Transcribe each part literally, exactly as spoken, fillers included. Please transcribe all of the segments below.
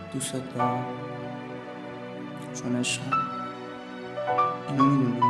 دوست دارم چون عشقم. اینو میدونی؟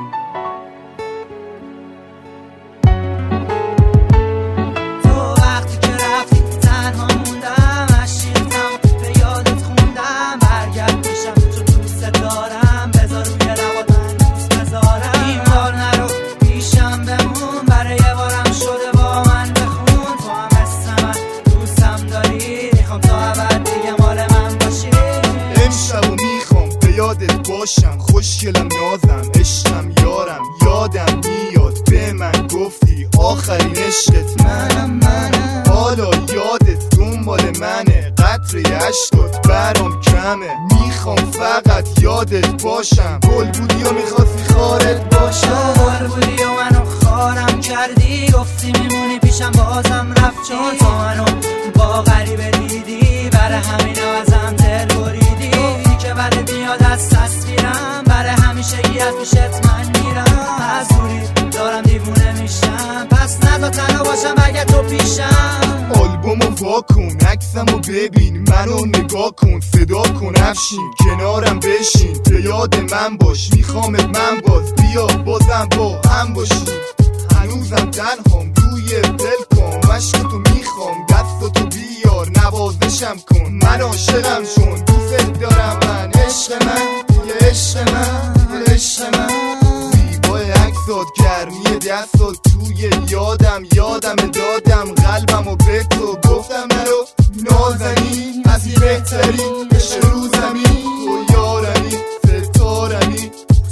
یادت باشم خوشگلم نازم عشقم یارم یادم میاد به من گفتی آخرین عشقت منم منم حالا یادت دنبال منه قطره عشقات برام کمه میخوام فقط یادت باشم گل بودی و میخواستی خارت باشم گل بودی و منو خارم کردی گفتی میمونی پیشم بازم رفتی چون تو منو با غریبه دیدی برای همین ازم دل بریدی گفتی که بعد میاد از تصویرم برای همیشه گی از پیشت من میرم از دوری دارم دیوونه میشم پس ندا تنها باشم اگه تو پیشم آلبومو واکن عکسمو ببین منو نگاه کن صدا کن افشین کنارم بشین به یاد من باش میخوامت من باز بیا بازم با هم باشیم هنوزم تنهام روی دل کن عشقتو میخوام دستتو بیار نوازشم کن من عاشقم چون دوست دارم من عشق من یه عشق من یه عشق من زیبای عکسات گرمی دستات توی یادم یادم دادم قلبمو به تو گفتم نرو نازنین ازی بهترین عشق رو زمین تو یارمی ستارمی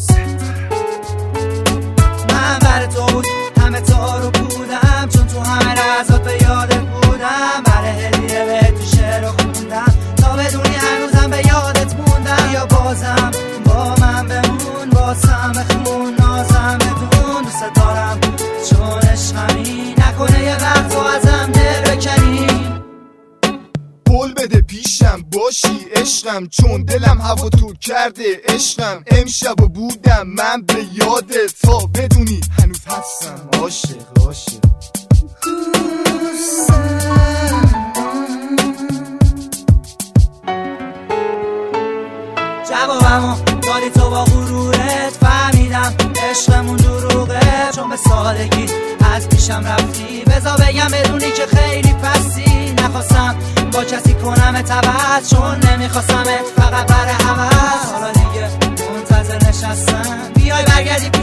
من بر تو بود همه تارو بودم چون تو همه لحظات به یادت بودم برای هدیه بهت تو شعر خوندم تا بدونی هنوزم به یادت موندم یا بازم با من بمون بازم بخون نازم بدون دوست دارم چون عشقمی نکنه یه وقت تو ازم دل بکنی قول بده پیشم باشی عشقم چون دلم هوا تو کرده عشقم امشب و بودم من به یادت تا بدونی هنوز هستم عاشق عاشق جوابمو دادی تو با غرورت فهمیدم عشقمون دروغه چون به سادگی از پیشم رفتی بذار بگم بدونی که خیلی پسی نخواستم با کسی کنم عوض چون نمیخواستمت فقط برای عوض حالا دیگه منتظر نشستم بیای برگردی